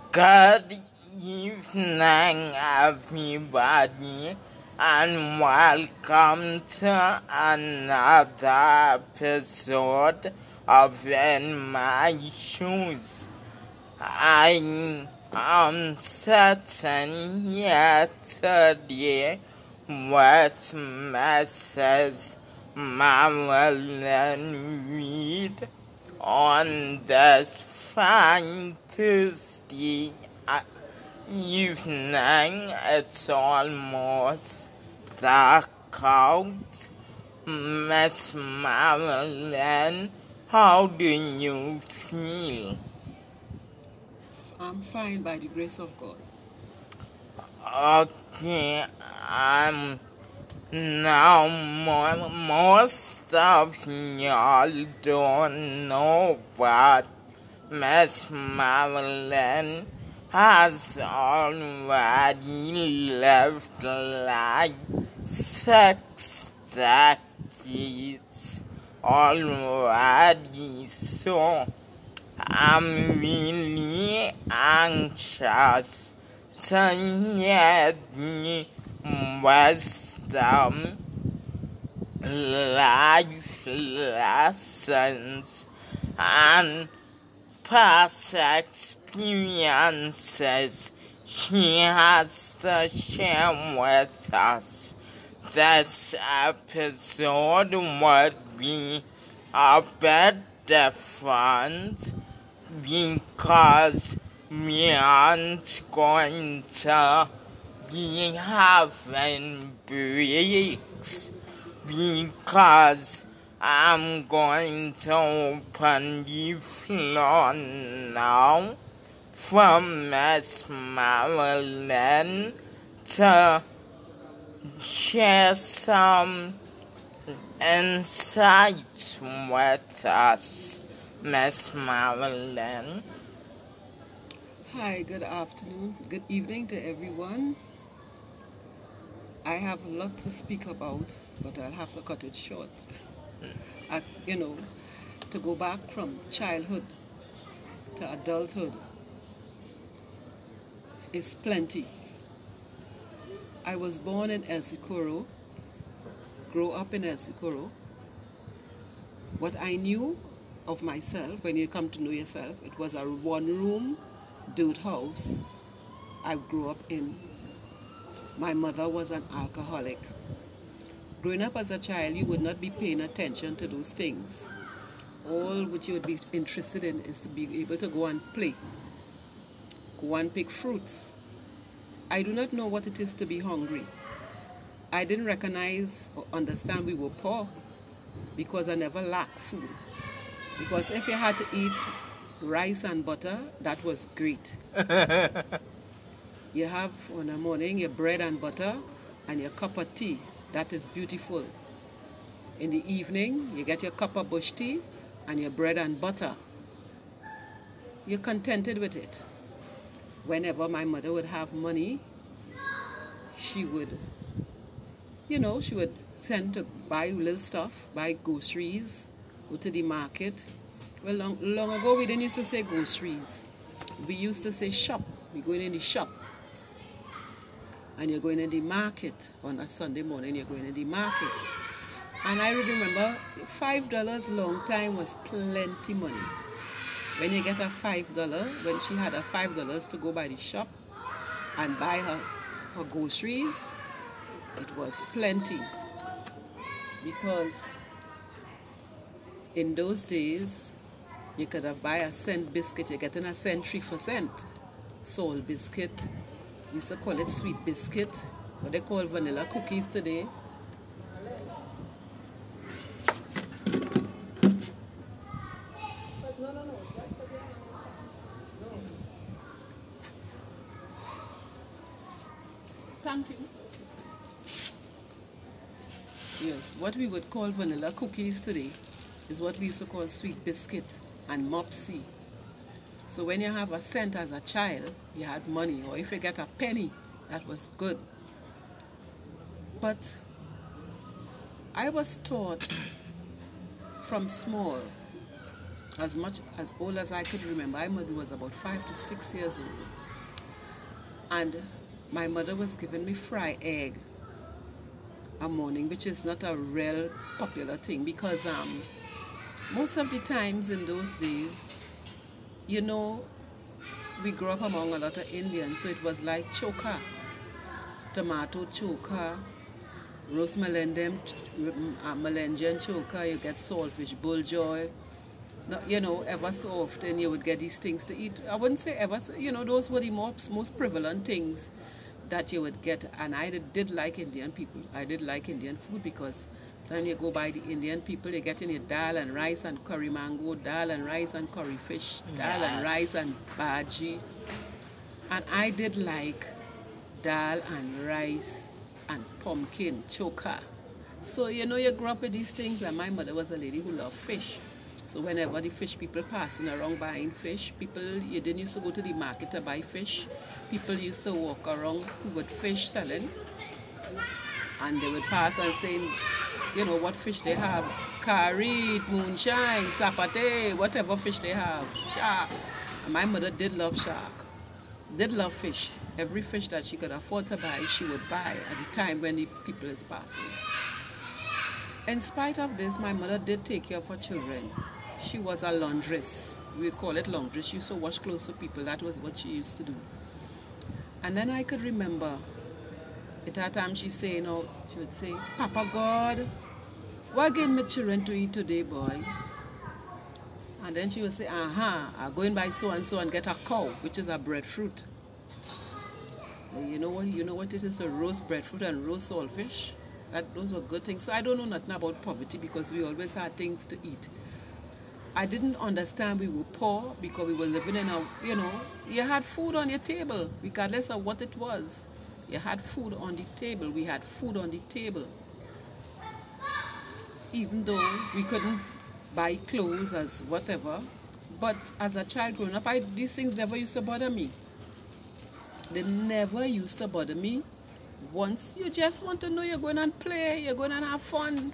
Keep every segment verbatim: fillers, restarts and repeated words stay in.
Good evening, everybody, and welcome to another episode of In My Shoes. I am sitting here today with Missus Marilyn Reed on this fine Tuesday evening. It's almost dark out. Miss Marilyn, how do you feel? I'm fine by the grace of God. Okay, um, now mo- most of y'all don't know, but Miss Marilyn has already lived like six decades already, so I'm really anxious to hear the wisdom, life lessons, and past experiences she has to share with us. This episode would be a bit different because we aren't going to be having breaks, because I'm going to open the floor now for Miss Marilyn to share some insights with us. Miss Marilyn. Hi, good afternoon, good evening to everyone. I have a lot to speak about, but I'll have to cut it short. I, you know, to go back from childhood to adulthood is plenty. I was born in El Socorro, grew up in El Socorro. What I knew of myself, when you come to know yourself, it was a one-room dirt house I grew up in. My mother was an alcoholic. Growing up as a child, you would not be paying attention to those things. All what you would be interested in is to be able to go and play, go and pick fruits. I do not know what it is to be hungry. I didn't recognize or understand we were poor because I never lacked food. Because if you had to eat rice and butter, that was great. You have on the morning your bread and butter and your cup of tea. That is beautiful. In the evening, you get your cup of bush tea and your bread and butter. You're contented with it. Whenever my mother would have money, she would, you know, she would tend to buy little stuff, buy groceries, go to the market. Well, long, long ago, we didn't used to say groceries. We used to say shop. We're going in the shop. And you're going in the market. On a Sunday morning, you're going in the market. And I really remember five dollars long time was plenty money. When you get a five dollars, when she had a five dollars to go by the shop and buy her, her groceries, it was plenty. Because in those days, you could have buy a cent biscuit. You're getting a cent three for cent. Salt biscuit. We used to call it sweet biscuit. What they call vanilla cookies today. Thank you. Yes, what we would call vanilla cookies today is what we used to call sweet biscuit and mopsy. So when you have a cent as a child, you had money. Or if you get a penny, that was good. But I was taught from small as much as old as I could remember. My mother was about five to six years old. And my mother was giving me fried egg a morning, which is not a real popular thing because um, most of the times in those days, you know, we grew up among a lot of Indians, so it was like choka, tomato choka, roast melendem, uh, melendian choka, you get saltfish, bulljoy. No, you know, ever so often you would get these things to eat. I wouldn't say ever so, you know, those were the most, most prevalent things that you would get. And I did, did like Indian people. I did like Indian food because when you go by the Indian people, you're getting your dal and rice and curry mango, dal and rice and curry fish, dal Yes. and rice and bhaji. And I did like dal and rice and pumpkin choka. So, you know, you grew up with these things, and my mother was a lady who loved fish. So whenever the fish people passing around buying fish, people, you didn't used to go to the market to buy fish. People used to walk around with fish selling, and they would pass and saying, you know, what fish they have. Curry, moonshine, sapate, whatever fish they have. Shark. And my mother did love shark. Did love fish. Every fish that she could afford to buy, she would buy at the time when the people is passing. In spite of this, my mother did take care of her children. She was a laundress. We would call it laundress. She used to wash clothes for people. That was what she used to do. And then I could remember, at that time she say, you know, she would say, Papa God, what give my children to eat today, boy? And then she would say, uh-huh, I'm going by so and so and get a cow, which is a breadfruit. You know what, you know what it is to roast breadfruit and roast saltfish? That, those were good things. So I don't know nothing about poverty because we always had things to eat. I didn't understand we were poor because we were living in a, you know, you had food on your table, regardless of what it was. You had food on the table. We had food on the table. Even though we couldn't buy clothes as whatever, but as a child growing up, I, these things never used to bother me. They never used to bother me. Once you just want to know you're going and play, you're going and have fun.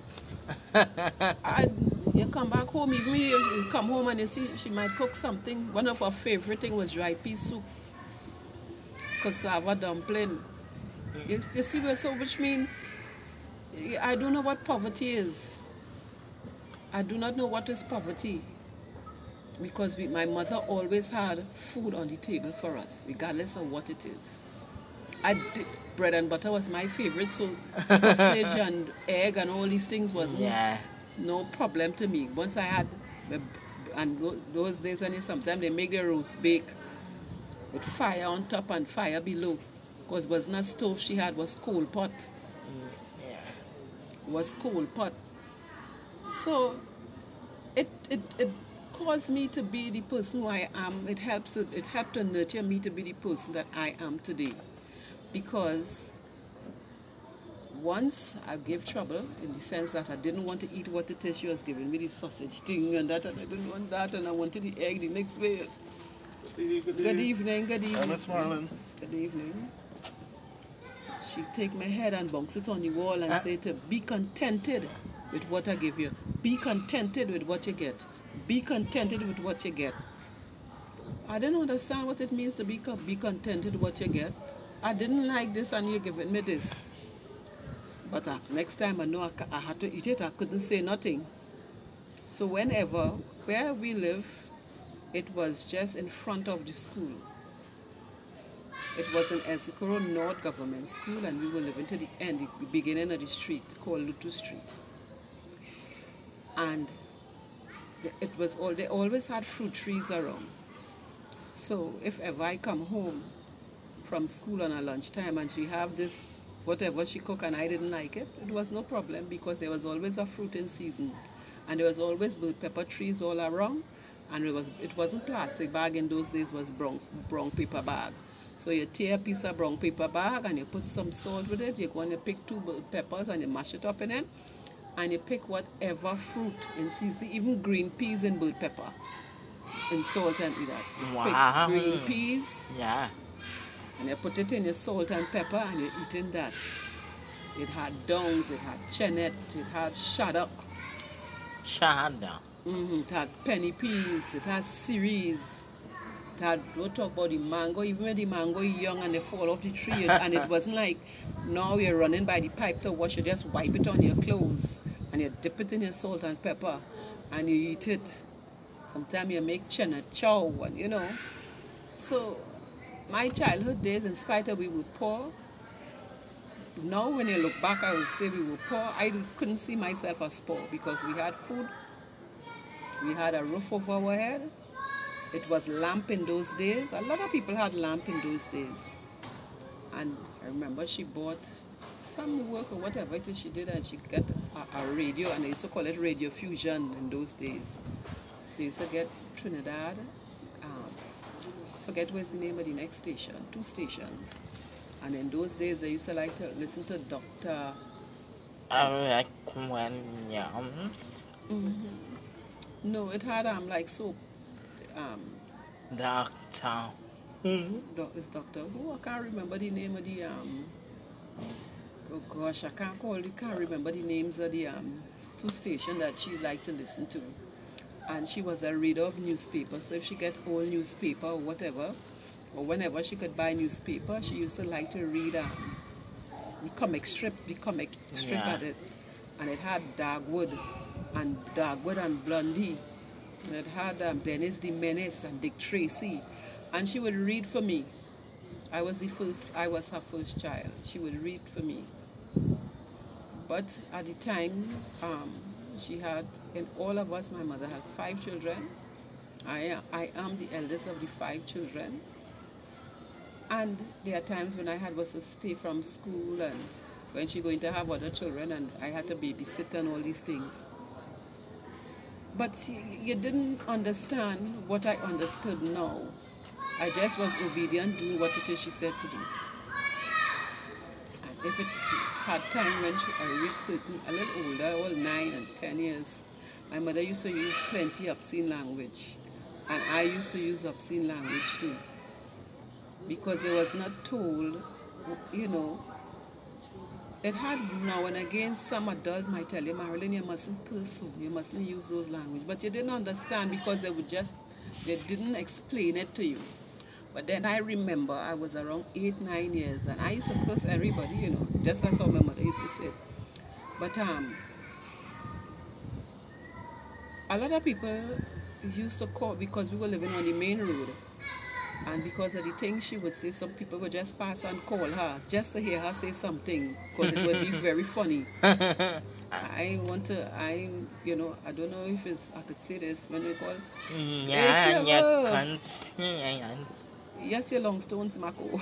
And you come back home, even you, you come home and you see she might cook something. One of her favorite things was dry pea soup, cassava dumpling. You, you see, so which means I don't know what poverty is. I do not know what is poverty because we, my mother always had food on the table for us, regardless of what it is. I did, bread and butter was my favorite, so sausage and egg and all these things wasn't Yeah. no problem to me. Once I had, and those days, and sometimes they make their roast bake with fire on top and fire below, because it was not stove she had, was coal pot. Yeah. Was coal pot. So it it it caused me to be the person who I am. It helps to, it helped to nurture me to be the person that I am today. Because once I gave trouble in the sense that I didn't want to eat what it is she was giving me, the sausage thing and that, and I didn't want that, and I wanted the egg the next day. Good evening, good evening. Miss Marlon. Good evening. She take my head and bounce it on the wall and Uh. say to be contented with what I give you. Be contented with what you get. Be contented with what you get. I didn't understand what it means to be, co- be contented with what you get. I didn't like this and you're giving me this. But uh, next time I know I, ca- I had to eat it, I couldn't say nothing. So whenever, where we live, it was just in front of the school. It was an El Socorro North Government School, and we were living to the end, the beginning of the street called Lutu Street. And the- it was all, they always had fruit trees around. So if ever I come home from school on a lunchtime and she have this, whatever she cook and I didn't like it, it was no problem because there was always a fruit in season. And there was always bell pepper trees all around. And it, was, it wasn't plastic bag in those days, it was brown, brown paper bag. So you tear a piece of brown paper bag and you put some salt with it. You go and you pick two bell peppers and you mash it up in it. And you pick whatever fruit in season, even green peas and bell pepper in salt and eat that. You Wow. pick green peas Yeah. and you put it in your salt and pepper and you're eating that. It had dongs, it had chenet, it had shaddock. Shada. Mm-hmm. It had penny peas, it has cereals. It had, don't talk about the mango, even when the mango is young and they fall off the tree, and it wasn't like now you're running by the pipe to wash, you just wipe it on your clothes and you dip it in your salt and pepper and you eat it. Sometimes you make chena chow, and you know. So my childhood days, in spite of we were poor, now when you look back, I would say we were poor. I couldn't see myself as poor because we had food, we had a roof over our head. It was lamp in those days. A lot of people had lamp in those days. And I remember she bought some work or whatever it is she did, and she got a, a radio, and they used to call it Radio Fusion in those days. So you used to get Trinidad, um, forget what's the name of the next station, two stations. And in those days, they used to like to listen to Doctor Eric Williams. Mm-hmm. No, it had um like so. Um, Doctor Who? It's Doctor Who. I can't remember the name of the um. Oh gosh, I can't call. I can't remember the names of the um two stations that she liked to listen to. And she was a reader of newspapers. So if she get old newspaper or whatever, or whenever she could buy newspaper, she used to like to read um, the comic strip, the comic strip Yeah. at it, and it had Dagwood and Dagwood and Blondie. And it had um, Dennis the Menace and Dick Tracy, and she would read for me. I was the first. I was her first child. She would read for me. But at the time, um, she had, in all of us, my mother had five children. I am, I am the eldest of the five children. And there are times when I had was to stay from school, and when she going to have other children, and I had to babysit and all these things. But you didn't understand what I understood now. I just was obedient, doing what it is she said to do. And if it had time when she, I reached certain, a little older, all nine and ten years, my mother used to use plenty obscene language. And I used to use obscene language too. Because it was not told, you know, it had now and again some adult might tell you, Marilyn, you mustn't curse so, you mustn't use those language. But you didn't understand because they would just, they didn't explain it to you. But then I remember I was around eight, nine years, and I used to curse everybody, you know, just as how my mother used to say. But um, a lot of people used to call, because we were living on the main road, and because of the things she would say, some people would just pass and call her just to hear her say something, because it would be very funny. I want to, I, you know, I don't know if it's, I could say this when we call. Yeah, Hey, you can't say. Yes, your long stones, Mako.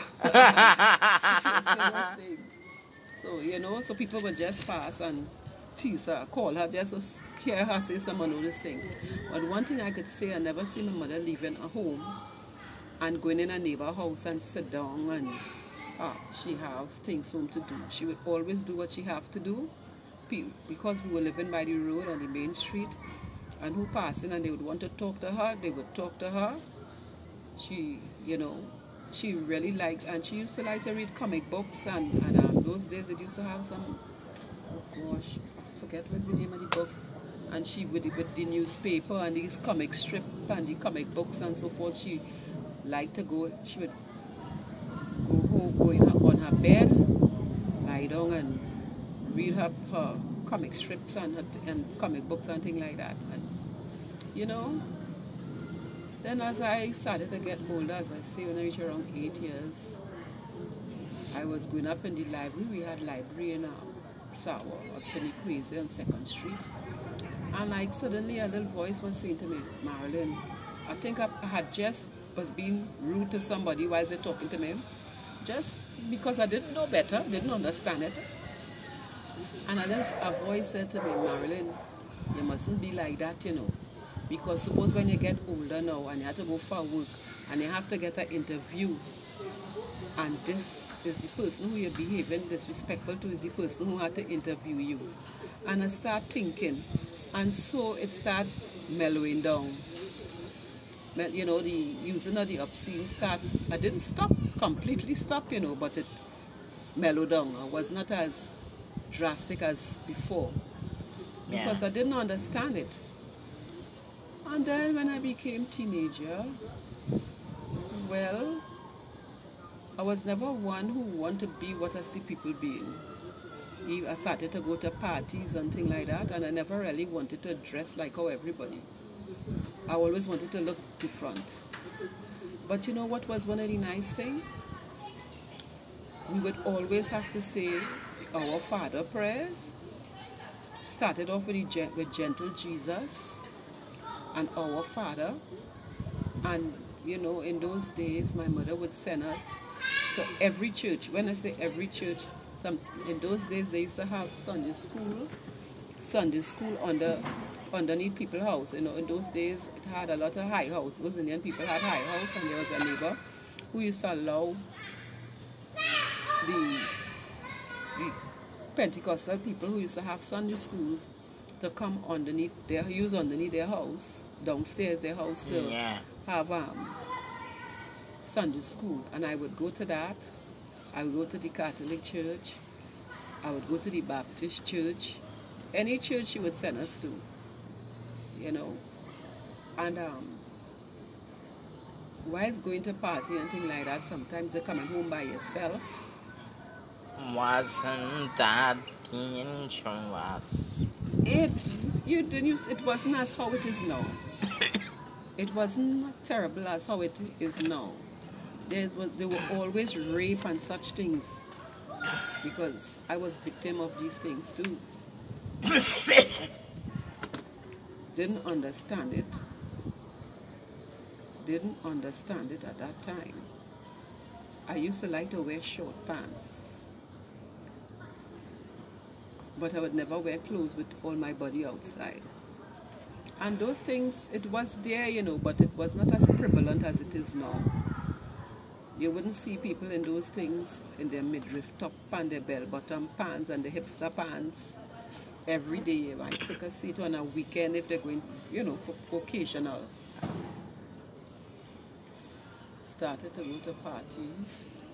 So, you know, so people would just pass and tease her, call her, just to hear her say some of those things. But one thing I could say, I never see my mother leaving a home and going in a neighbor house and sit down and uh, she have things home to do. She would always do what she have to do, because we were living by the road on the main street, and who passing and they would want to talk to her, they would talk to her. She, you know, she really liked, and she used to like to read comic books, and, and um, those days it used to have some, oh gosh, I forget what's the name of the book, and she would, with the newspaper and these comic strip and the comic books and so forth, she liked to go, she would go home, go in her, on her bed, lie down and read her, her comic strips and, her, and comic books and things like that. And, you know, then as I started to get older, as I say, when I reached around eight years, I was going up in the library. We had library in uh, Sawa, up in Equator on second street. And like suddenly a little voice was saying to me, Marilyn, I think I, I had just was being rude to somebody while they're talking to me, just because I didn't know better, didn't understand it. And a little a voice said to me, Marilyn, you mustn't be like that, you know. Because suppose when you get older now and you have to go for work and you have to get an interview, and this is the person who you're behaving disrespectful to, is the person who had to interview you. And I start thinking, and so it started mellowing down. You know, the using of the obscene start, I didn't stop, completely stop, you know, but it mellowed down. I was not as drastic as before. Because Yeah. I didn't understand it. And then when I became teenager, well, I was never one who wanted to be what I see people being. I started to go to parties and things like that, and I never really wanted to dress like how everybody. I always wanted to look different. But you know what was one of the nice things? We would always have to say our Father prayers. Started off with, the, with Gentle Jesus and Our Father. And you know, in those days, my mother would send us to every church. When I say every church, some in those days they used to have Sunday school, Sunday school under underneath people's house. You know, in those days it had a lot of high house. Those Indian people had high house, and there was a neighbor who used to allow the the Pentecostal people who used to have Sunday schools to come underneath their use underneath their house, downstairs their house to Yeah. have um Sunday school. And I would go to that. I would go to the Catholic church. I would go to the Baptist church. Any church she would send us to, you know. And um, whilst going to party and things like that, sometimes you're coming home by yourself. Wasn't that dangerous? It you didn't use it wasn't as how it is now. It wasn't terrible as how it is now. There was there were always rape and such things, because I was victim of these things too. Didn't understand it. Didn't understand it at that time. I used to like to wear short pants, but I would never wear clothes with all my body outside. And those things, it was there, you know, but it was not as prevalent as it is now. You wouldn't see people in those things in their midriff top and their bell bottom pants and the hipster pants every day. You might quicker see it on a weekend if they're going, you know, for occasional. Started to go to parties.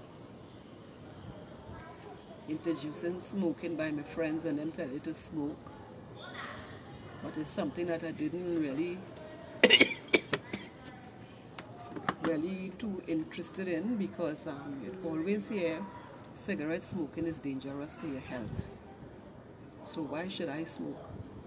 Introducing smoking by my friends and them tell you to smoke. But it's something that I didn't really really too interested in, because um, you always hear cigarette smoking is dangerous to your health. So why should I smoke?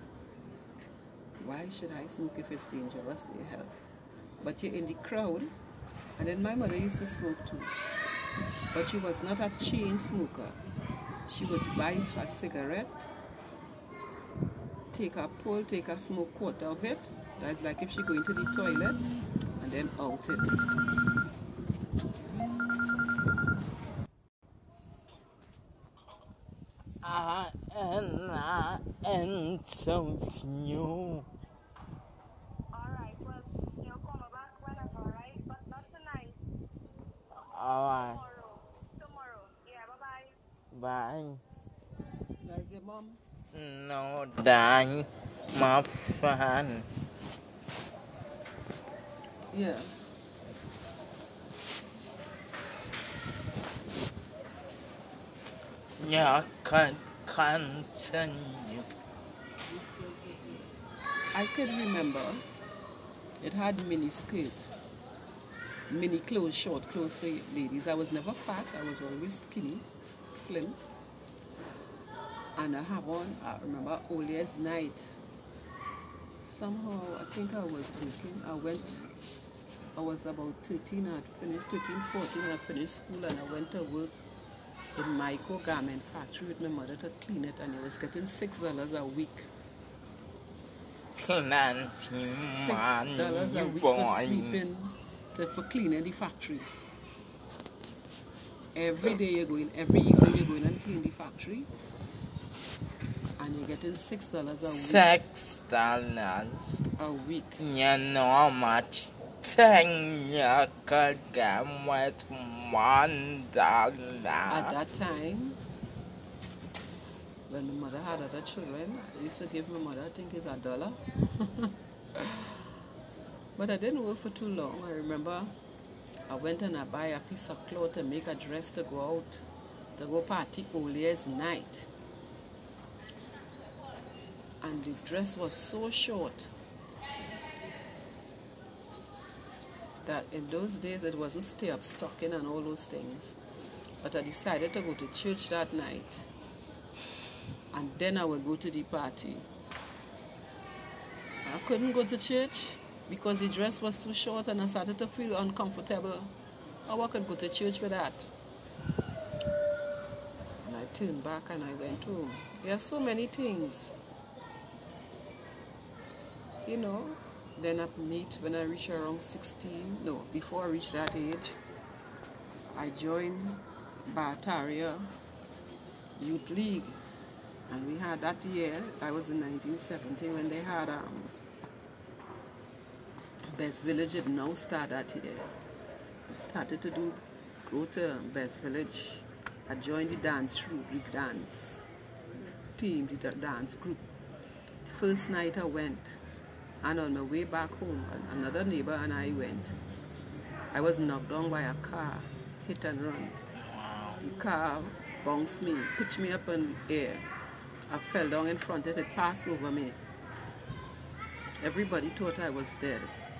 Why should I smoke if it's dangerous to your health? But you're in the crowd, and then my mother used to smoke too. But she was not a chain smoker. She would buy her cigarette, take a pull, take a smoke quarter of it. That's like if she go into the toilet, and then out it. I and I interview. Alright, well, you'll come back whenever, right? But not tonight. Alright, Tomorrow. Tomorrow. Yeah, bye-bye. bye. That's your mom. No, dying, my friend. Yeah. Yeah, can continue. I could remember it had mini skirts, mini clothes, short clothes for ladies. I was never fat. I was always skinny, s- slim. And I have on, I remember Old Year's night. Somehow, I think I was working. I went, I was about thirteen. I had finished, thirteen, fourteen. I finished school, and I went to work in Myco Garment Factory with my mother to clean it. And I was getting six dollars a week. Cleaning Six man, dollars a you week for boy. sweeping, to, for cleaning the factory. Every day you're going, every evening you're going and clean the factory, and you're getting six dollars a week. Six dollars. A week. You know how much thing you could get with one At dollar. that time, when my mother had other children, I used to give my mother, I think it's a dollar. But I didn't work for too long. I remember I went and I buy a piece of cloth to make a dress to go out, to go party Old Year's night. And the dress was so short. that in those days it wasn't stay up stocking and all those things. But I decided to go to church that night. And then I would go to the party. I couldn't go to church because the dress was too short and I started to feel uncomfortable. How I could go to church for that? And I turned back and I went home. There are so many things. You know, then I meet when I reach around sixteen. No, before I reached that age, I joined Barataria Youth League. And we had that year, I was in nineteen seventy, when they had um, Best Village. It now started that year. I started to do, go to Best Village. I joined the dance group, the dance team, the dance group. The first night I went, and on my way back home, another neighbor and I went. I was knocked down by a car, hit and run. The car bounced me, pitched me up in the air. I fell down in front of it, it passed over me. Everybody thought I was dead.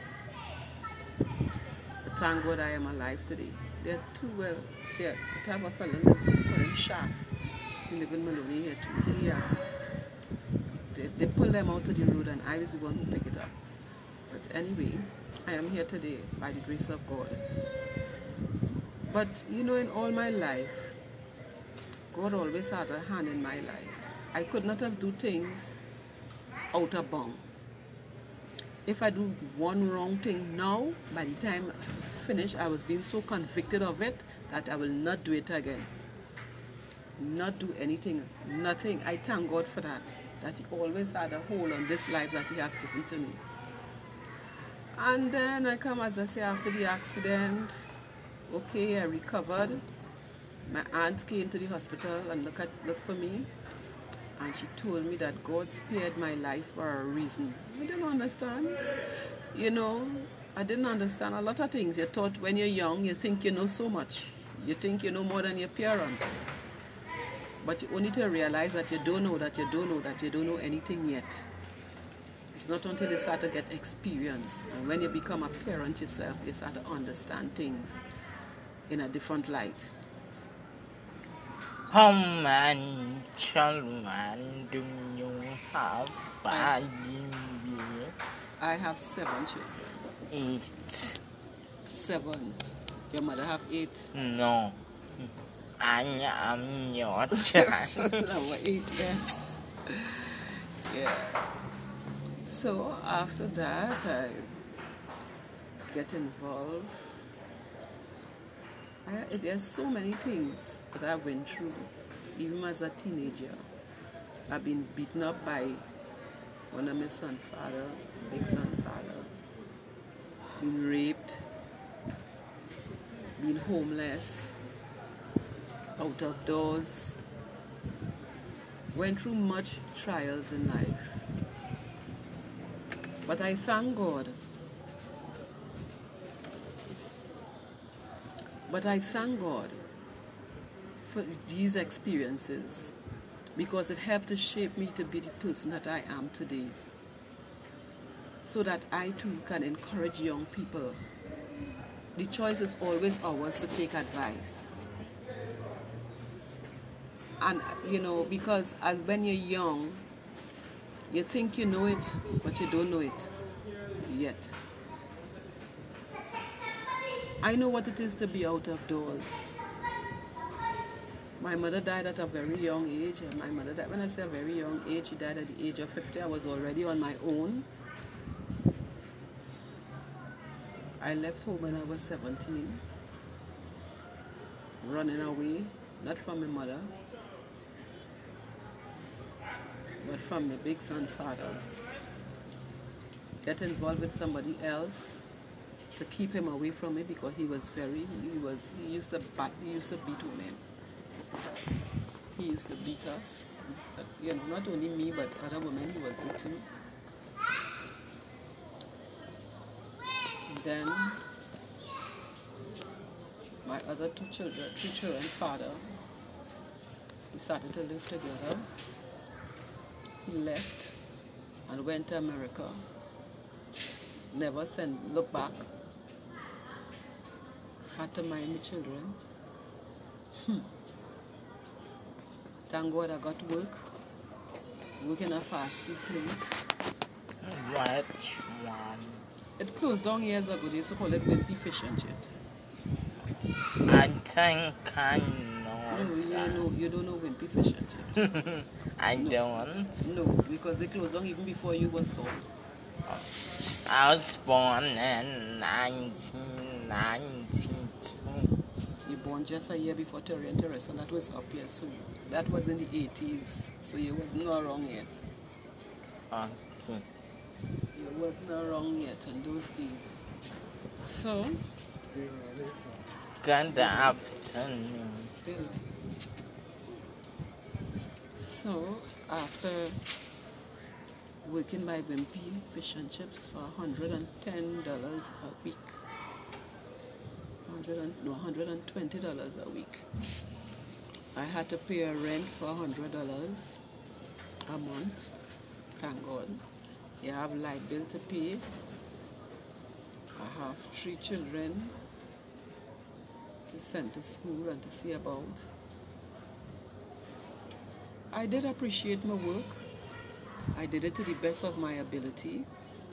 But thank God I am alive today. They're too well, there. The type of fellow live, let's call him Shaft. He live in Maloney here too. He, uh, they, they pulled them out of the road and I was the one who picked it up. But anyway, I am here today by the grace of God. But you know, in all my life, God always had a hand in my life. I could not have do things out of bound. If I do one wrong thing now, by the time I finish, I was being so convicted of it that I will not do it again. Not do anything, nothing. I thank God for that, that He always had a hold on this life that He has given to me. And then I come, as I say, after the accident, okay, I recovered. My aunt came to the hospital and looked, at, looked for me. And she told me that God spared my life for a reason. I didn't understand. You know, I didn't understand a lot of things. You thought when you're young, you think you know so much. You think you know more than your parents. But you only to realize that you don't know, that you don't know, that you don't know anything yet. It's not until you start to get experience. And when you become a parent yourself, you start to understand things in a different light. How many children do you have? I, I have seven children. Eight. Seven. Your mother have eight? No. I am your child. Number eight, yes. Yeah. So after that, I get involved. I, there's so many things that I went through, even as a teenager. I've been beaten up by one of my son's father, big son's father, been raped, been homeless, out of doors, went through much trials in life. But I thank God. But I thank God for these experiences because it helped to shape me to be the person that I am today. So that I too can encourage young people. The choice is always ours to take advice. And you know, because as when you're young, you think you know it, but you don't know it yet. I know what it is to be out of doors. My mother died at a very young age. My mother died, when I say a very young age, she died at the age of fifty. I was already on my own. I left home when I was seventeen, running away, not from my mother, but from my big son's father. Get involved with somebody else to keep him away from me because he was very, he was, he used to bat, he used to beat women. He used to beat us. But, you know, not only me, but other women he was with too. Then my other two children, two children, father, we started to live together. He left and went to America. Never sent, look back. had to mind my children. Hmm. Thank God I got work. Work in a fast food place. Which one? It closed down years ago. They used to call it Wimpy Fish and Chips. I think I know No, you that. don't know. You don't know Wimpy Fish and Chips. I No. don't. No, because they closed down even before you was born. I was born in nineteen ninety-two. You born just a year before Terry and Teresa, and that was up here. So that was in the eighties. So you was not wrong yet. Okay. You was not wrong yet in those days. So, Good afternoon. Bill. So after working by Wimpy Fish and Chips for one hundred ten dollars a week. one hundred and, no, one hundred twenty dollars a week. I had to pay a rent for one hundred dollars a month. Thank God. You have light bill to pay. I have three children to send to school and to see about. I did appreciate my work. I did it to the best of my ability.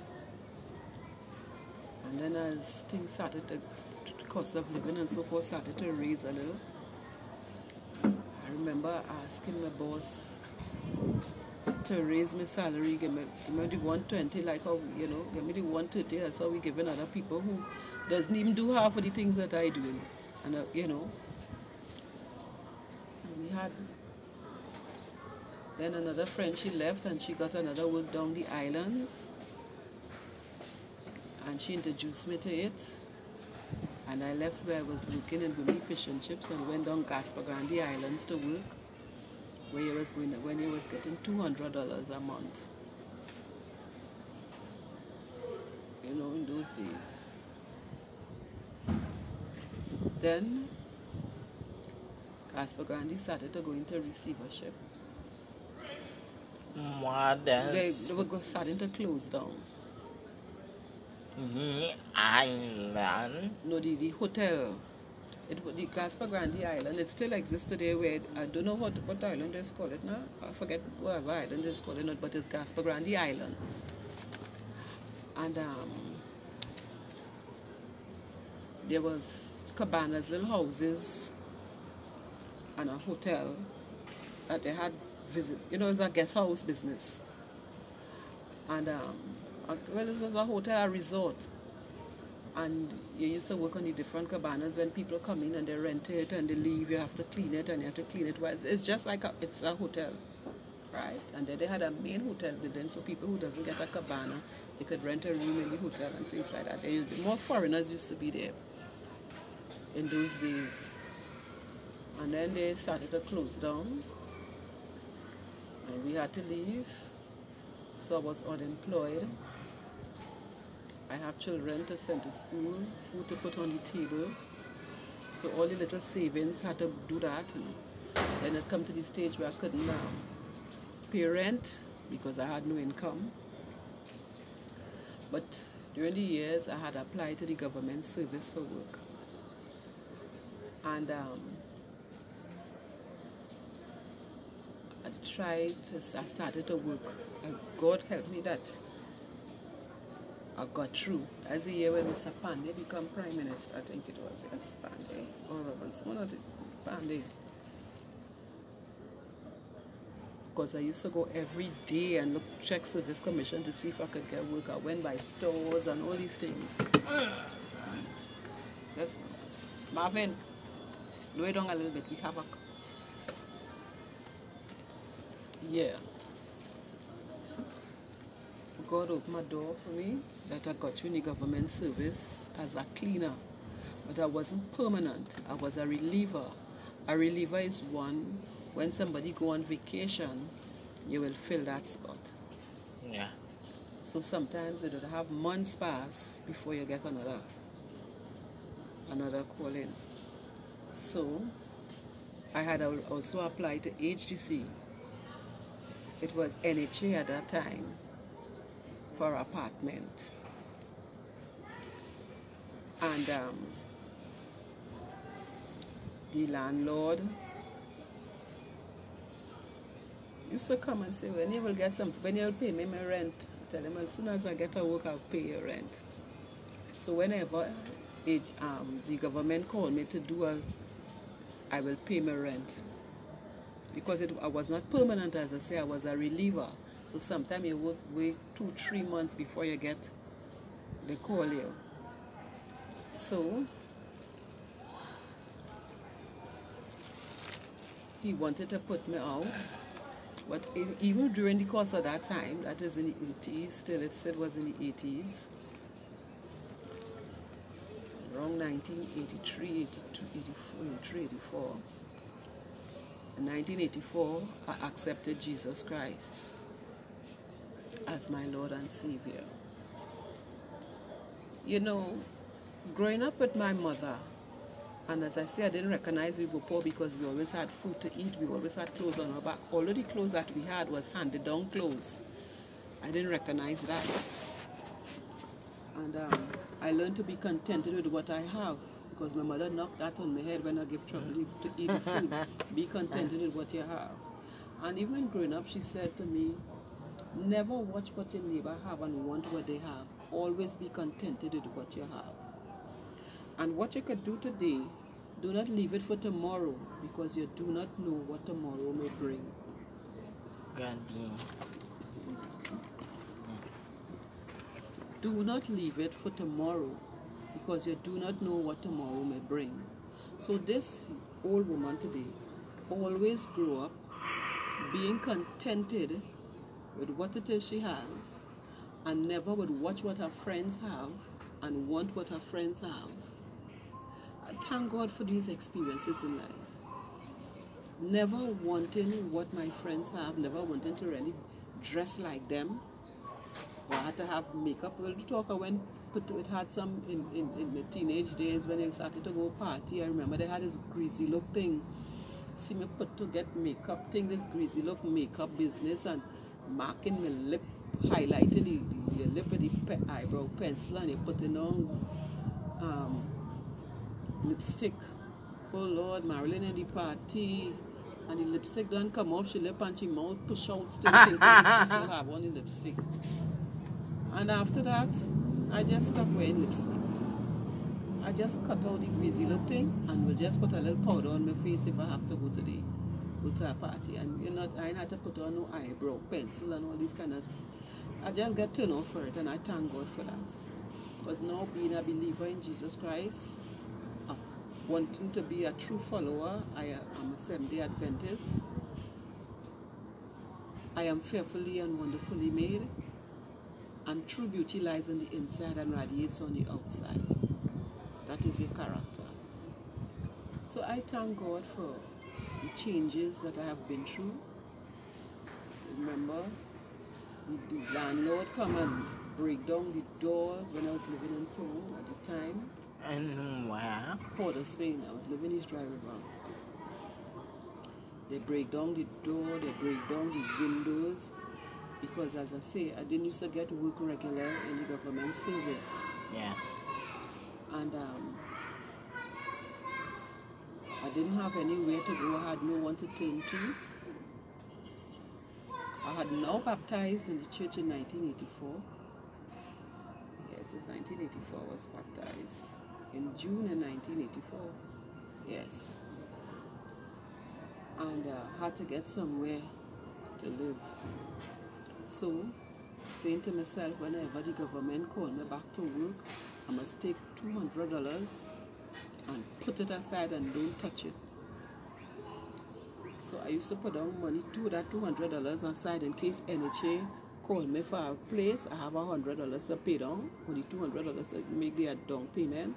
And then as things started to, the cost of living and so forth started to raise a little, I remember asking my boss to raise my salary, give me, give me the one twenty, like how, you know, give me the one thirty, that's how we giving other people who doesn't even do half of the things that I do. And, uh, you know, and we had, then another friend, she left and she got another work down the islands. And she introduced me to it. And I left where I was working in Wimpy Fish and Chips and went down Gaspar Grande Islands to work, where he was going, when he was getting two hundred dollars a month. You know, in those days. Then Gaspar Grande started to go into receivership. What They, is they were go- starting to close down. the island? No, the, the hotel, it, wa- the Gaspar Grande Island, it still exists today where, I don't know what, what island they call it now. I forget whatever island they call it, but it's Gaspar Grande Island. And um, there was cabanas, little houses, and a hotel that they had visit. You know, it was a guest house business. And um, uh, well, it was a hotel, a resort. And you used to work on the different cabanas. When people come in and they rent it and they leave, you have to clean it and you have to clean it. Well, it's- it's just like a, it's a hotel, right? And then they had a main hotel building, so people who doesn't get a cabana, they could rent a room in the hotel and things like that. They used, more foreigners used to be there in those days. And then they started to close down, and we had to leave. So I was unemployed. I have children to send to school, food to put on the table. So all the little savings had to do that. And then it come to the stage where I couldn't um, pay rent because I had no income. But during the years, I had applied to the government service for work. And um, I tried, to, I started to work. And God helped me that I got through. As the year when Mister Pandey became Prime Minister, I think it was, yes, Pandey, or Robinson, one of the Pandey. Because I used to go every day and look, check Service Commission to see if I could get work. I went by stores and all these things. Yes, Marvin, lower it down a little bit, we have a... Yeah. God opened my door for me that I got in the government service as a cleaner. But I wasn't permanent. I was a reliever. A reliever is one, when somebody go on vacation, you will fill that spot. Yeah. So sometimes it would have months pass before you get another, another call in. So I had al- also applied to H D C. It was N H A at that time for apartment. And um, the landlord used to come and say, when you will get some, when you'll pay me my rent, I tell him, as soon as I get a work, I'll pay your rent. So whenever it, um, the government called me to do a, I will pay my rent. Because it, I was not permanent, as I say, I was a reliever. So sometimes you work wait two, three months before you get, they call you. So he wanted to put me out. But even during the course of that time, that is in the eighties, still it said was in the eighties, around nineteen eighty-three, eighty-two, eighty-four, eighty-three, eighty-four. In nineteen eighty-four, I accepted Jesus Christ as my Lord and Savior. You know, growing up with my mother, and as I say, I didn't recognize we were poor because we always had food to eat, we always had clothes on our back. All of the clothes that we had was handed down clothes. I didn't recognize that. And um, I learned to be contented with what I have, because my mother knocked that on my head when I give trouble to eat the food. Be contented with what you have. And even growing up, she said to me, never watch what your neighbor have and want what they have. Always be contented with what you have. And what you could do today, do not leave it for tomorrow, because you do not know what tomorrow may bring. Gandhi. Do not leave it for tomorrow, because you do not know what tomorrow may bring. So this old woman today always grew up being contented with what it is she has, and never would watch what her friends have and want what her friends have. I thank God for these experiences in life. Never wanting what my friends have, never wanting to really dress like them, or I had to have makeup. Well, to talk, I went, put it had some in, in, in the teenage days when I started to go party. I remember they had this greasy look thing. See me put to get makeup thing, this greasy look makeup business, and marking my lip, highlighting the, the, the lip with the pe eyebrow pencil, and you putting on um, lipstick. Oh Lord, Marilyn in the party, and the lipstick don't come off she lip and she mouth push out, still thinking she still have on the lipstick. And after that, I just stopped wearing lipstick. I just cut out the greasy look thing and will just put a little powder on my face if I have to go to the go to a party. And you know, I ain't have to put on no eyebrow pencil and all these kind of. I just get turned off for it, and I thank God for that. Because now being a believer in Jesus Christ, uh, wanting to be a true follower, I am a Seventh-day Adventist. I am fearfully and wonderfully made, and true beauty lies on the inside and radiates on the outside. That is your character. So I thank God for the changes that I have been through. Remember, the, the landlord come and break down the doors when I was living in Thorn at the time. And where? Port of Spain. I was living in East Dry River. They break down the door, they break down the windows, because as I say, I didn't used to get work regular in the government service. Yes. And um, I didn't have anywhere to go. I had no one to turn to. I had now baptized in the church in nineteen eighty-four. Yes, it's nineteen eighty-four I was baptized. In June in nineteen eighty-four. Yes. And uh, had to get somewhere to live. So, saying to myself, whenever the government called me back to work, I must take two hundred dollars and put it aside and don't touch it. So I used to put down money to that two hundred dollars aside in case N H A called me for a place. I have one hundred dollars to pay down, or the two hundred dollars to make the down payment.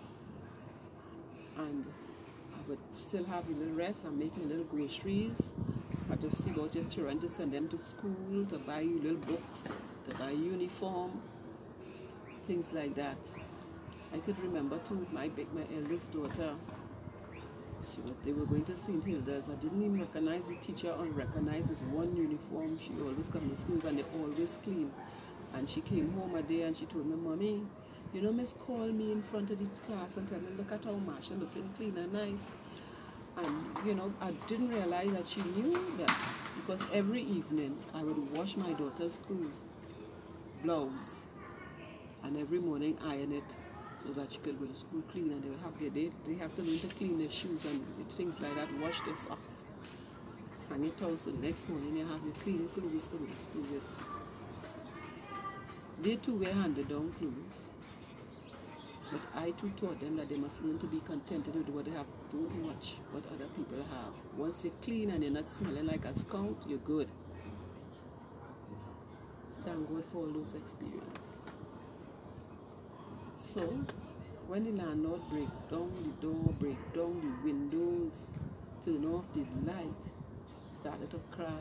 And I would still have a little rest and make my little groceries. I just see about your children to send them to school, to buy you little books, to buy uniform, things like that. I could remember too with my big, my eldest daughter, she was, they were going to Saint Hilda's. I didn't even recognize the teacher or recognize this one uniform. She always come to school and they always clean. And she came home a day and she told me, Mommy, you know, Miss called me in front of the class and tell me, look at how Marsha looking clean and nice. And, you know, I didn't realize that she knew that, because every evening I would wash my daughter's school blouse, and every morning iron it so that she could go to school clean, and they would have their, they, they have to learn to clean their shoes and things like that, wash their socks, hang it out, so the next morning you have your clean clothes to go to school with. They too were handed down clothes, but I too taught them that they must learn to be contented with what they have. Don't watch what other people have. Once you're clean and you're not smelling like a skunk, you're good. Thank God for all those experiences. So, when the landlord break down the door, break down the windows, turn off the light, started to cry.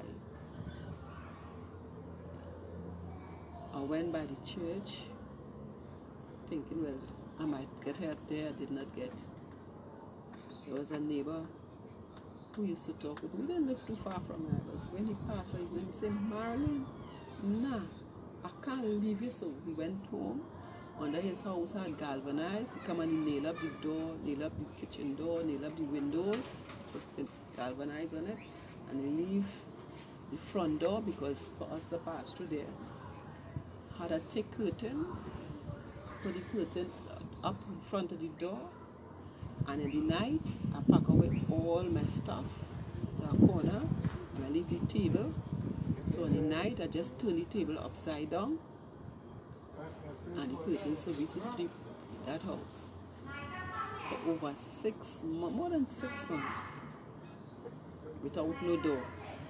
I went by the church, thinking, well, I might get help there. I did not get. There was a neighbor who used to talk with me. We didn't live too far from her, but when he passed, I he said, Marilyn, nah, I can't leave you. So we went home. Under his house had galvanized. He come and he nailed up the door, nailed up the kitchen door, nailed up the windows, put the galvanized on it, and we leave the front door, because for us to pass through there, had a thick curtain, put the curtain up in front of the door, and in the night I pack away all my stuff to a corner, and I leave the table. So in the night I just turn the table upside down, and the curtain, so we used to sleep in that house for over six months, more than six months, without no door.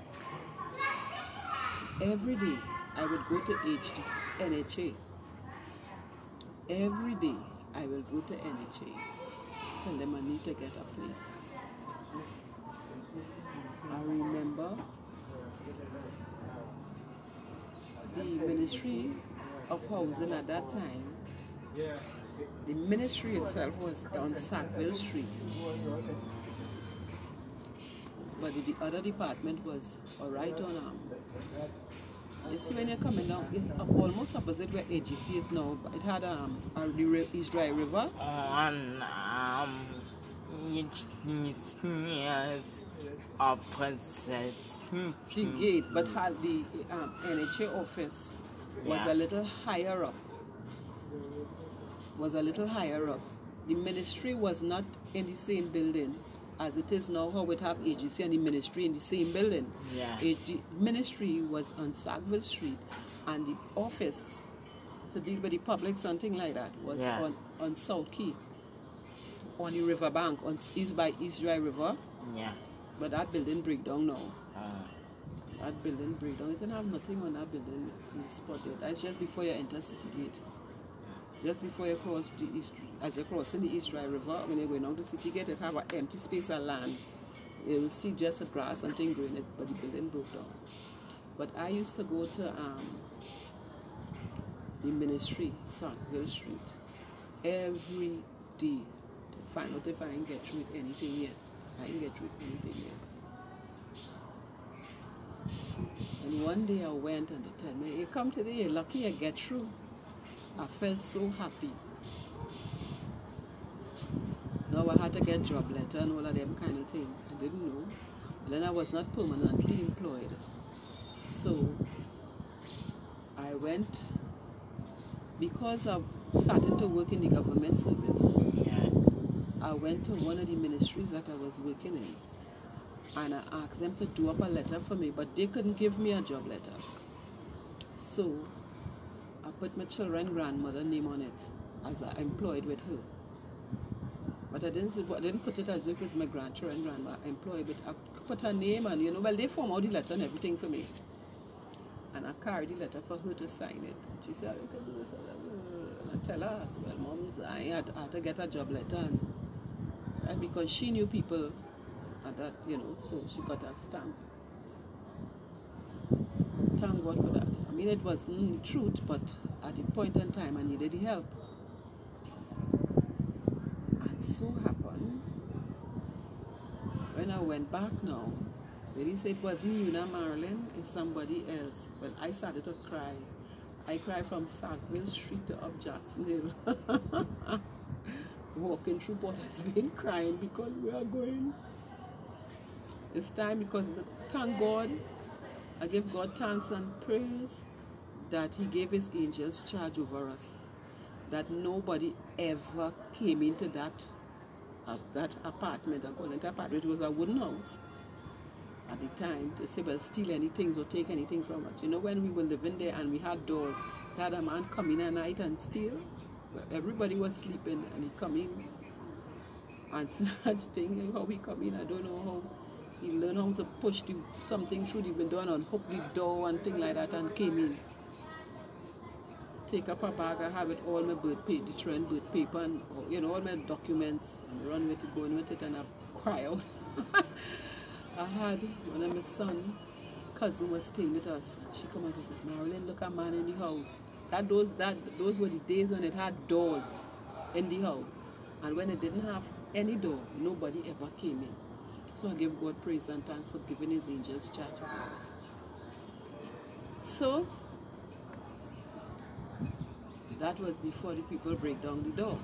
Every day I would go to H D N H A. Every day I will go to N H A, tell them I need to get a place. I remember the Ministry of Housing at that time. The ministry itself was on Sackville Street, but the, the other department was right on um, you see, when you're coming down, it's up almost opposite where A G C is now. It had um, a, the East Dry River. On um, it is opposite The gate, but had the um, N H A office was Yeah. a little higher up. Was a little higher up. The ministry was not in the same building as it is now, how we have A G C and the ministry in the same building. Yeah. A G ministry was on Sackville Street, and the office to deal with the public, something like that, was Yeah. on, on South Key, on the riverbank, on east by East Dry River. Yeah. But that building break down now. Uh, That building break down. It didn't have nothing on that building in the spot there. That's just before you enter City Gate. Just before you cross the East, as you're crossing the East Dry River, when you're going down to City Gate, it have an empty space of land. You will see just a grass and thing growing it, but the building broke down. But I used to go to um, the ministry, Sackville Street, every day to find out if I can get through with anything yet. I can get through with anything yet. And one day I went and they told me, you come today, you're lucky you get through. I felt so happy. Now I had to get job letter and all of them kind of thing. I didn't know. And then I was not permanently employed. So I went, because of starting to work in the government service, yeah. I went to one of the ministries that I was working in, and I asked them to do up a letter for me, but they couldn't give me a job letter. So I put my children's grandmother name on it as I employed with her. But I didn't, I didn't put it as if it's my grandchildren grandma employed, but I put her name and, you know, well, they form out the letter and everything for me. And I carried the letter for her to sign it. She said, I can do this. And I tell her, I said, well, Moms, I had, I had to get a job letter. And, and because she knew people at that, you know, so she got a stamp. Thank God for that. I mean, it wasn't the truth, but at the point in time, I needed the help. And so happened, when I went back now, they said it wasn't you now, Marilyn, it's somebody else. Well, I started to cry. I cried from Sackville Street to up Jackson Hill. Walking through Port has been crying because we are going. It's time because the, thank God, I give God thanks and praise that He gave His angels charge over us. That nobody ever came into that uh, that apartment. I call it apartment. It was a wooden house at the time to say, well, steal anything or take anything from us. You know, when we were living there and we had doors, we had a man come in at night and steal. Well, everybody was sleeping and he come in and such thing. How he come in, I don't know how. He learned how to push the, something through the window and unhook the door and thing like that and came in. Take up a bag, I have it all my birth paper, the trend birth paper and, you know, all my documents and run with it, going with it and I cry out. I had one of my son, cousin was staying with us. She come out with me, Marilyn, look at man in the house. That those that those were the days when it had doors in the house. And when it didn't have any door, nobody ever came in. So I give God praise and thanks for giving His angels charge over us. So that was before the people break down the door.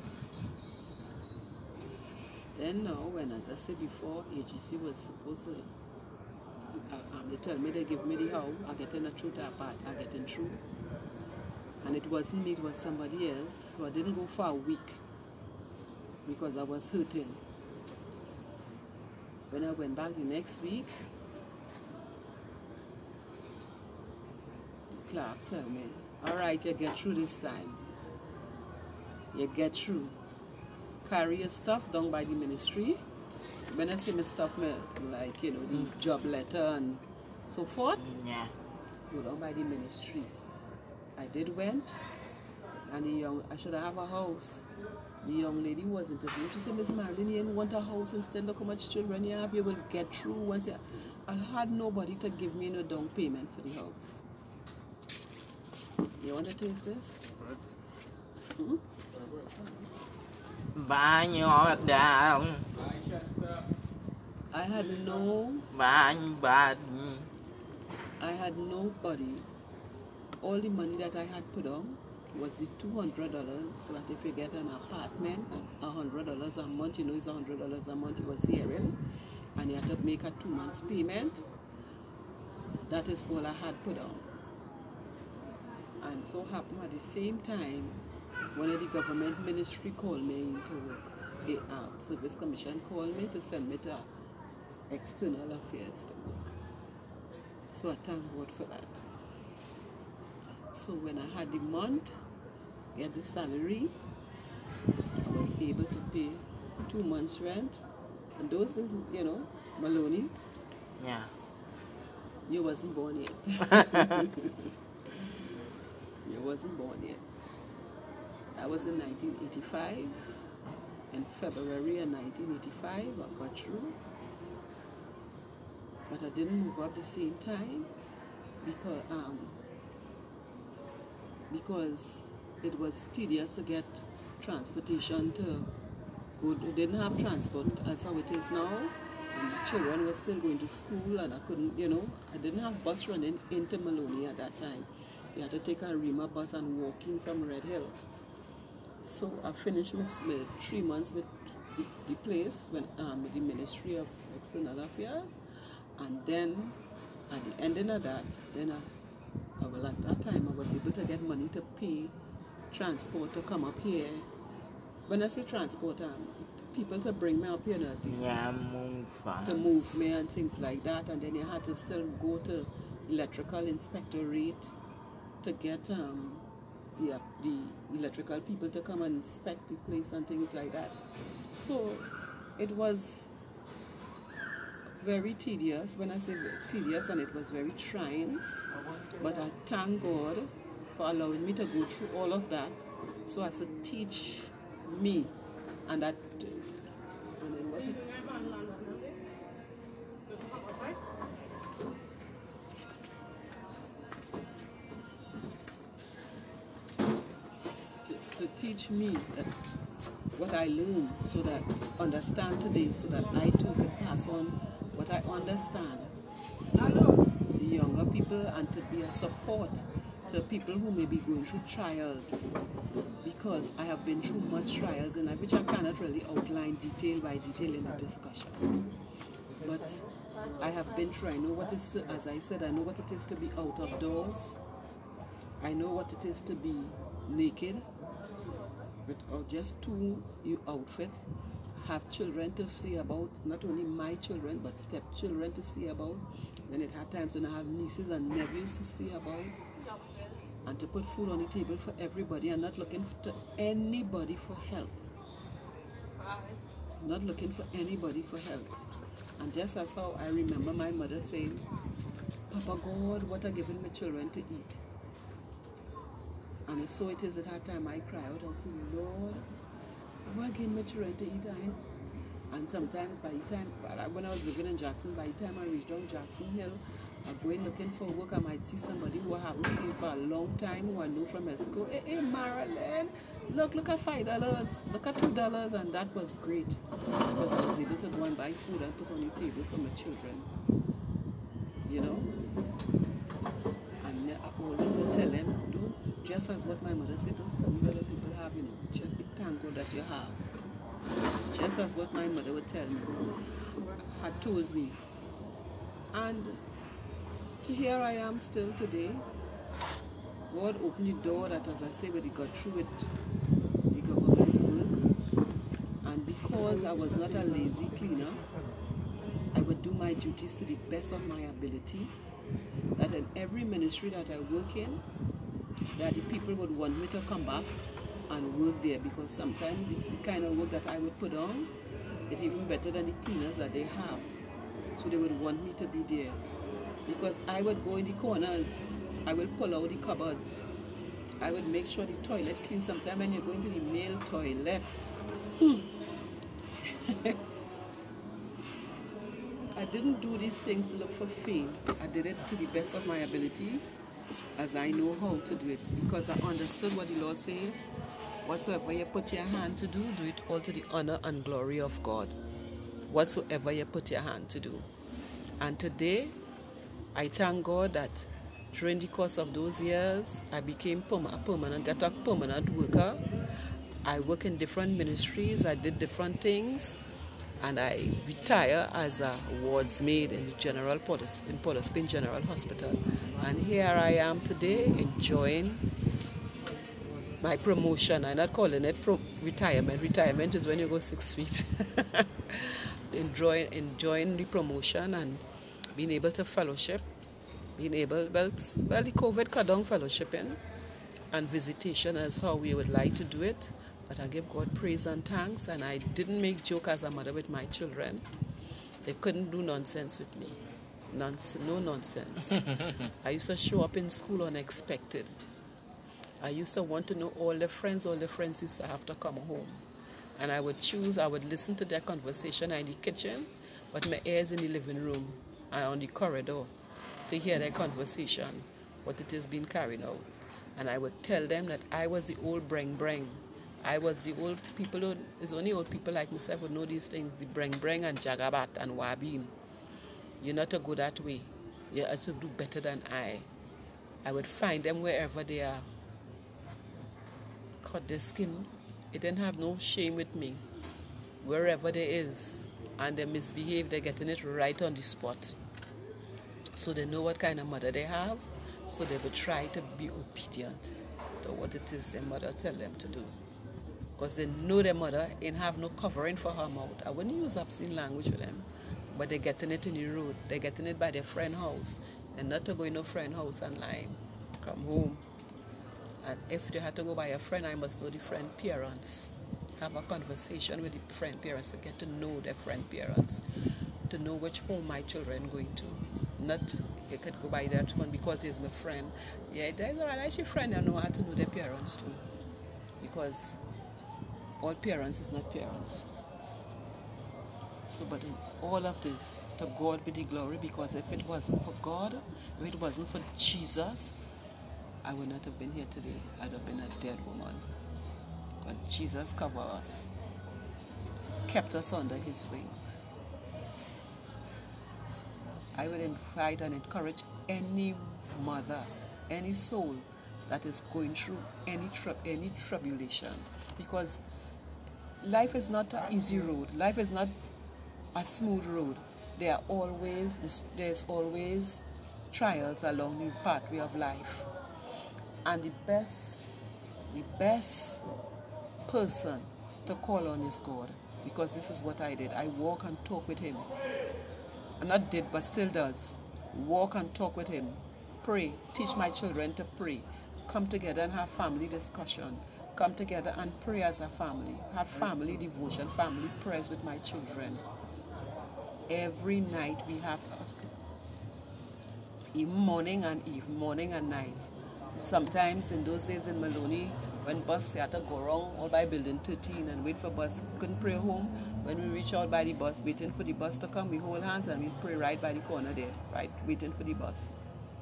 Then now, when, as I said before, A G C was supposed to, uh, um, they tell me they give me the how, I get in a through to a part, I get in through. And it wasn't me, it was somebody else, so I didn't go for a week because I was hurting. When I went back the next week, the clerk told me, all right, you get through this time. You get through. Carry your stuff down by the ministry. When I say my stuff, me, like, you know, the mm. job letter and so forth, yeah. Go down by the ministry. I did went, and the young, I should have a house. The young lady was interviewed. She said, Miss Marilyn, you want a house instead? Look how much children you have. You will get through. Once you, I had nobody to give me no down payment for the house. You want to taste this? Hmm? Banyo down. I had no. Bang bad. I had nobody. All the money that I had put on was the two hundred dollars. So that if you get an apartment, a hundred dollars a month, you know, it's a hundred dollars a month. You was hearing, and you had to make a two months payment. That is all I had put on. And so happened at the same time, one of the government ministry called me into work. The um, Service Commission called me to send me to External Affairs to work. So I thank God for that. So when I had the month, get the salary, I was able to pay two months rent. And those things, you know, Maloney. Yeah. You wasn't born yet. You wasn't born yet. That was in nineteen eighty-five. In February of nineteen eighty-five, I got through. But I didn't move up the same time because um, because it was tedious to get transportation to go. We didn't have transport as how it is now. And the children were still going to school and I couldn't, you know, I didn't have bus running into Maloney at that time. You had to take a Rima bus and walk in from Red Hill. So I finished my, my three months with the, the place, when, um, with the Ministry of External Affairs. And then, at the ending of that, then I, I well, at that time I was able to get money to pay transport to come up here. When I say transport, um, people to bring me up here, you know, yeah, move fast. To move me and things like that. And then you had to still go to electrical inspectorate to get um, the, the electrical people to come and inspect the place and things like that. So it was very tedious. When I say tedious, and it was very trying, but I thank God for allowing me to go through all of that so as to teach me. And that and then what it, to, to teach me that what I learned, so that understand today, so that I too can pass on what I understand to the younger people and to be a support to people who may be going through trials, because I have been through much trials in life which I cannot really outline detail by detail in the discussion. But I have been through. I know what it is to, as I said, I know what it is to be out of doors. I know what it is to be naked with or just two you outfit. Have children to see about, not only my children, but stepchildren to see about. Then it had times when I have nieces and nephews to see about. And to put food on the table for everybody and not looking to anybody for help. Not looking for anybody for help. And just as how I remember my mother saying, Papa God, what are giving my children to eat? And so it is at that time I cry out and say, Lord, what are giving my children to eat? I? And sometimes by the time, when I was living in Jackson, by the time I reached down Jackson Hill, I'm going looking for work, I might see somebody who I haven't seen for a long time, who I know from Mexico. Hey, hey Marilyn, look, look at five dollars, look at two dollars, and that was great because I was able to go and buy food and put on the table for my children. You know? And I always would tell them, don't, just as what my mother said, don't tell me what other people have, you know, just be thankful that you have. Just as what my mother would tell me, had told me. And to here I am still today. God opened the door that, as I say, when he got through with the government work. And because I was not a lazy cleaner, I would do my duties to the best of my ability. That in every ministry that I work in, that the people would want me to come back and work there, because sometimes the, the kind of work that I would put on, it's even better than the cleaners that they have. So they would want me to be there. Because I would go in the corners, I will pull out the cupboards, I would make sure the toilet clean. Sometimes when you're going to the male toilets, hmm. I didn't do these things to look for fame. I did it to the best of my ability, as I know how to do it, because I understood what the Lord said. Whatsoever you put your hand to do, do it all to the honor and glory of God. Whatsoever you put your hand to do. And today, I thank God that during the course of those years, I became a permanent, got a permanent worker. I work in different ministries, I did different things, and I retire as a wardsmaid in the General Port of Spain, Port of Spain General Hospital. And here I am today enjoying my promotion. I'm not calling it pro- retirement. Retirement is when you go six feet. enjoying, enjoying the promotion and being able to fellowship, being able, well, well the COVID cut down fellowshipping and visitation is how we would like to do it. But I give God praise and thanks, and I didn't make joke as a mother with my children. They couldn't do nonsense with me. Nonsense, no nonsense. I used to show up in school unexpected. I used to want to know all the friends, all the friends used to have to come home. And I would choose, I would listen to their conversation in the kitchen, but my ears in the living room and on the corridor to hear their conversation, what it is being carried out. And I would tell them that I was the old breng breng. I was the old people, who, it's only old people like myself who know these things, the breng breng and jagabat and wabin. You're not to go that way. You have to do better than I. I would find them wherever they are. Cut their skin. It didn't have no shame with me. Wherever there is, and they misbehave, they're getting it right on the spot. So they know what kind of mother they have, so they will try to be obedient to what it is their mother tell them to do. Because they know their mother ain't have no covering for her mouth. I wouldn't use obscene language for them, but they're getting it in the road. They're getting it by their friend house. They're not to go in no friend house and lie. Come home. And if they had to go by a friend, I must know the friend parents. Have a conversation with the friend parents to get to know their friend parents, to know which home my children going to. Not you could go by that one because he's my friend. Yeah, there's a relationship friend. I know how to know their parents too, because all parents is not parents. So, but in all of this, to God be the glory, because if it wasn't for God, if it wasn't for Jesus, I would not have been here today. I'd have been a dead woman. But Jesus covered us, kept us under his wings. So I would invite and encourage any mother, any soul that is going through any tr- any tribulation, because life is not an easy road. Life is not a smooth road. there are always this, there's always trials along the pathway of life, and the best the best person to call on is God, because this is what I did. I walk and talk with him. And not did, but still does. Walk and talk with him. Pray. Teach my children to pray. Come together and have family discussion. Come together and pray as a family. Have family devotion, family prayers with my children. Every night we have, even morning and eve, morning and night. Sometimes in those days in Maloney, when bus, you had to go around all by building thirteen and wait for bus. Couldn't pray home. When we reach out by the bus, waiting for the bus to come, we hold hands and we pray right by the corner there, right, waiting for the bus.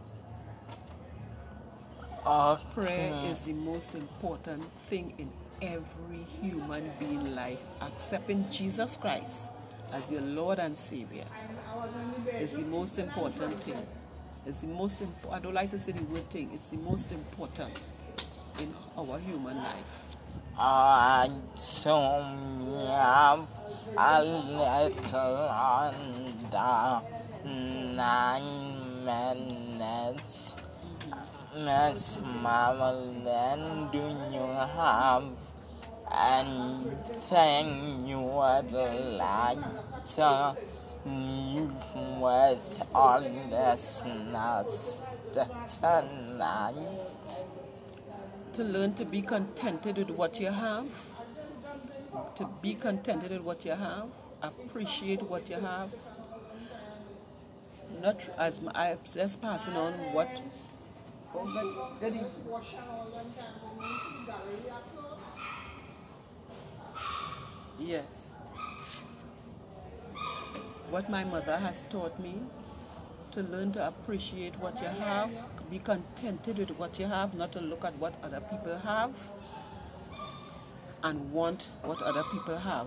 Okay. Prayer is the most important thing in every human being life. Accepting Jesus Christ as your Lord and Savior is the most important thing. It's the most important. I don't like to say the word thing. It's the most important in our human life. I don't have a little under nine minutes. Miss Madeline, do you have anything you would like to leave with our listeners tonight? To learn to be contented with what you have. To be contented with what you have. Appreciate what you have. Not as my, I'm just passing on what. Yes. What my mother has taught me, to learn to appreciate what you have, be contented with what you have, not to look at what other people have and want what other people have.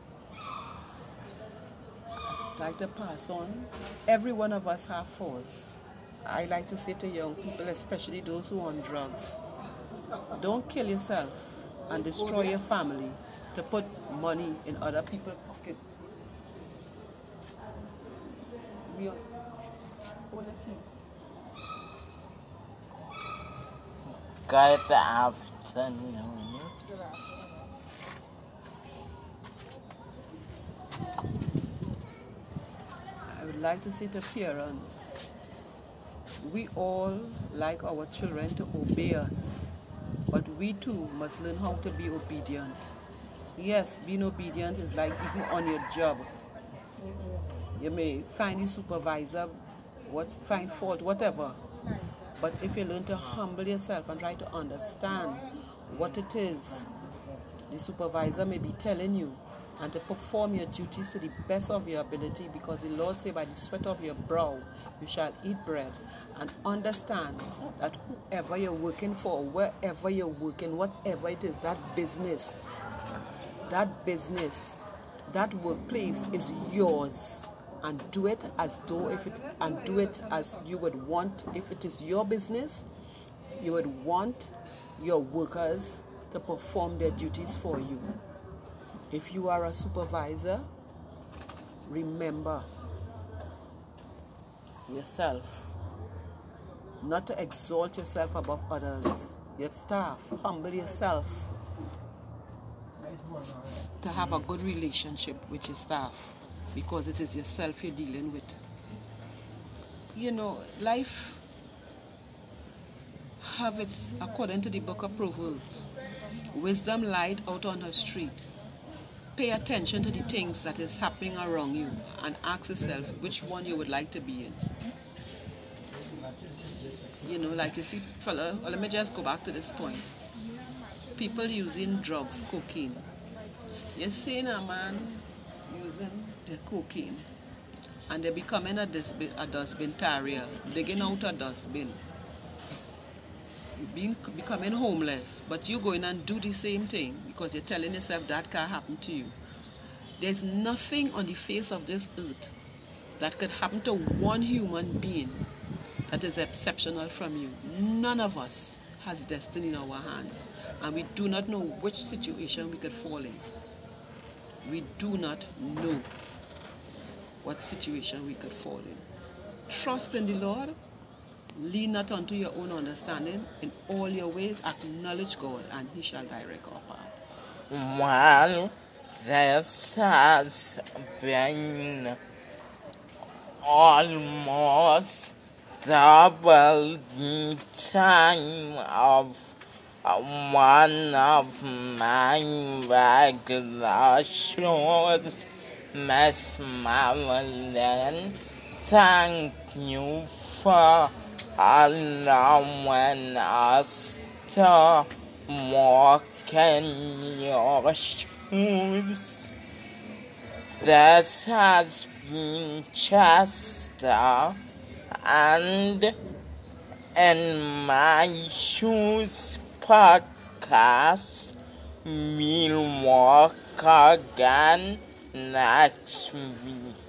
I'd like to pass on. Every one of us have faults. I like to say to young people, especially those who are on drugs, don't kill yourself and destroy your family to put money in other people's pockets. Good afternoon. I would like to say to parents, we all like our children to obey us, but we too must learn how to be obedient. Yes, being obedient is like even on your job. You may find the supervisor, what find fault, whatever. But if you learn to humble yourself and try to understand what it is the supervisor may be telling you, and to perform your duties to the best of your ability, because the Lord said, by the sweat of your brow you shall eat bread. And understand that whoever you're working for, wherever you're working, whatever it is, that business, that business, that workplace is yours. And do it as though if it and do it as you would want. If it is your business, you would want your workers to perform their duties for you. If you are a supervisor, remember yourself, not to exalt yourself above others. Your staff, humble yourself to have a good relationship with your staff, because it is yourself you're dealing with. You know, life have its, according to the book of Proverbs, wisdom lied out on her street. Pay attention to the things that is happening around you and ask yourself which one you would like to be in. You know, like you see, fella, well, let me just go back to this point. People using drugs, cocaine. You're seeing a man using the cocaine and they're becoming a dustbin, a dustbin terrier, digging out a dustbin, being, becoming homeless, but you go in and do the same thing because you're telling yourself that can happen to you. There's nothing on the face of this earth that could happen to one human being that is exceptional from you. None of us has destiny in our hands, and we do not know which situation we could fall in. We do not know. what situation we could fall in. Trust in the Lord. Lean not unto your own understanding. In all your ways, acknowledge God, and He shall direct our path. Well, this has been almost double the time of one of my regular shows. Miss Marilyn, thank you for allowing us to walk in your shoes. This has been Chester, and in my shoes podcast, we'll walk again next week.